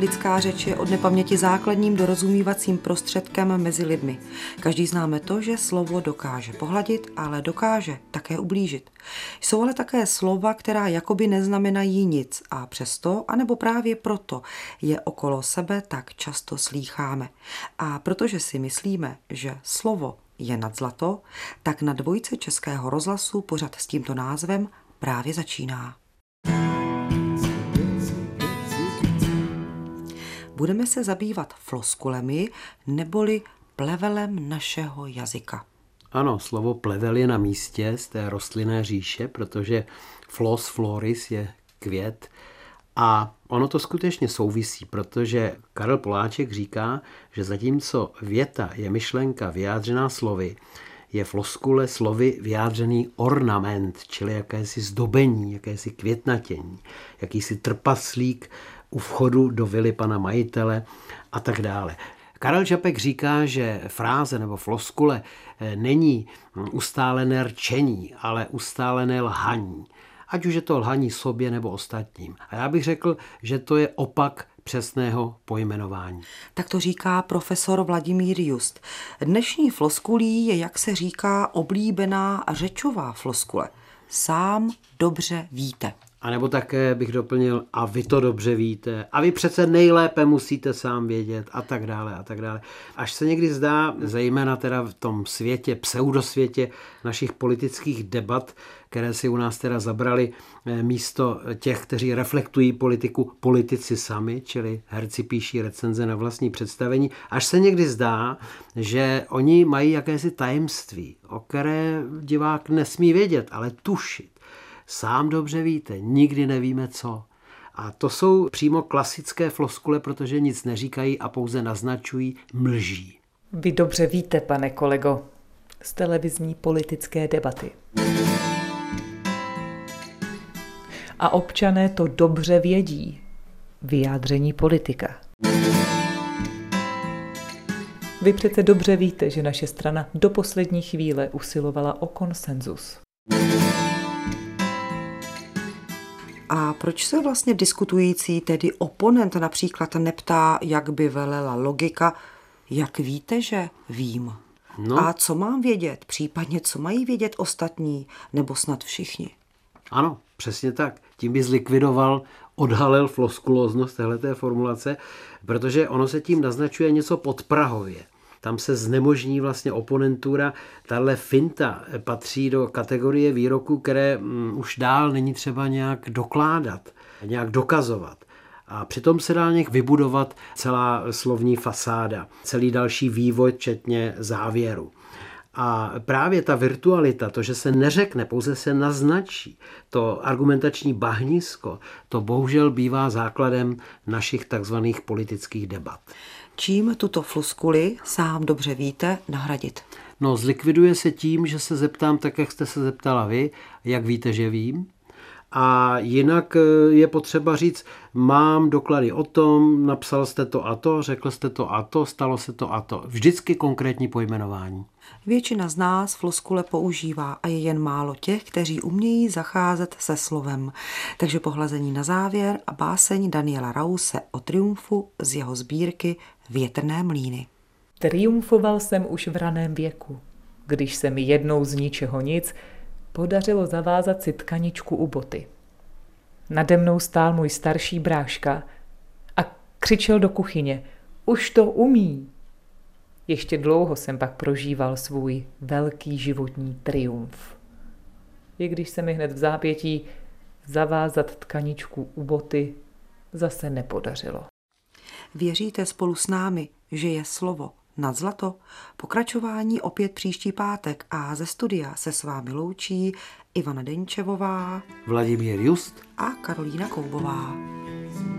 Lidská řeč je od nepaměti základním dorozumívacím prostředkem mezi lidmi. Každý známe to, že slovo dokáže pohladit, ale dokáže také ublížit. Jsou ale také slova, která jakoby neznamenají nic a přesto, anebo právě proto, je okolo sebe tak často slýcháme. A protože si myslíme, že slovo je nad zlato, tak na dvojce Českého rozhlasu pořad s tímto názvem právě začíná. Budeme se zabývat floskulemi neboli plevelem našeho jazyka. Ano, slovo plevel je na místě z té rostlinné říše, protože flos floris je květ a ono to skutečně souvisí, protože Karel Poláček říká, že zatímco věta je myšlenka vyjádřená slovy, je floskule slovy vyjádřený ornament, čili jakési zdobení, jakési květnatění, jakýsi trpaslík u vchodu do vily pana majitele a tak dále. Karel Čapek říká, že fráze nebo floskule není ustálené rčení, ale ustálené lhaní. Ať už je to lhaní sobě nebo ostatním. A já bych řekl, že to je opak přesného pojmenování. Tak to říká profesor Vladimír Just. Dnešní floskulí je, jak se říká, oblíbená řečová floskule. Sám dobře víte. A nebo také bych doplnil, a vy to dobře víte, a vy přece nejlépe musíte sám vědět, a tak dále, a tak dále. Až se někdy zdá, zejména teda v tom světě, pseudosvětě našich politických debat, které si u nás teda zabrali místo těch, kteří reflektují politiku, politici sami, čili herci píší recenze na vlastní představení, až se někdy zdá, že oni mají jakési tajemství, o které divák nesmí vědět, ale tušit. Sám dobře víte, nikdy nevíme co. A to jsou přímo klasické floskule, protože nic neříkají a pouze naznačují, mlží. Vy dobře víte, pane kolego, z televizní politické debaty. A občané to dobře vědí. Vyjádření politika. Vy přece dobře víte, že naše strana do poslední chvíle usilovala o konsenzus. A proč se vlastně diskutující, tedy oponent například neptá, jak by velela logika, jak víte, že vím? No. A co mám vědět, případně co mají vědět ostatní, nebo snad všichni? Ano, přesně tak. Tím by zlikvidoval, odhalil floskulóznost téhleté formulace, protože ono se tím naznačuje něco podprahově. Tam se znemožní vlastně oponentura. Tahle finta patří do kategorie výroků, které už dál není třeba nějak dokládat, nějak dokazovat. A přitom se dá nějak vybudovat celá slovní fasáda, celý další vývoj, včetně závěru. A právě ta virtualita, to, že se neřekne, pouze se naznačí, to argumentační bahnisko, to bohužel bývá základem našich takzvaných politických debat. Čím tuto floskuli, sám dobře víte, nahradit? No, zlikviduje se tím, že se zeptám tak, jak jste se zeptala vy, jak víte, že vím. A jinak je potřeba říct, mám doklady o tom, napsal jste to a to, řekl jste to a to, stalo se to a to. Vždycky konkrétní pojmenování. Většina z nás floskule používá a je jen málo těch, kteří umějí zacházet se slovem. Takže pohlazení na závěr a báseň Daniela Rause o triumfu z jeho sbírky Větrné mlýny. Triumfoval jsem už v raném věku, když se mi jednou z ničeho nic podařilo zavázat si tkaničku u boty. Nade mnou stál můj starší bráška a křičel do kuchyně: Už to umí! Ještě dlouho jsem pak prožíval svůj velký životní triumf. I když se mi hned v zápětí zavázat tkaničku u boty zase nepodařilo. Věříte spolu s námi, že je slovo nad zlato? Pokračování opět příští pátek a ze studia se s vámi loučí Ivana Denčevová, Vladimír Just a Karolína Koubová.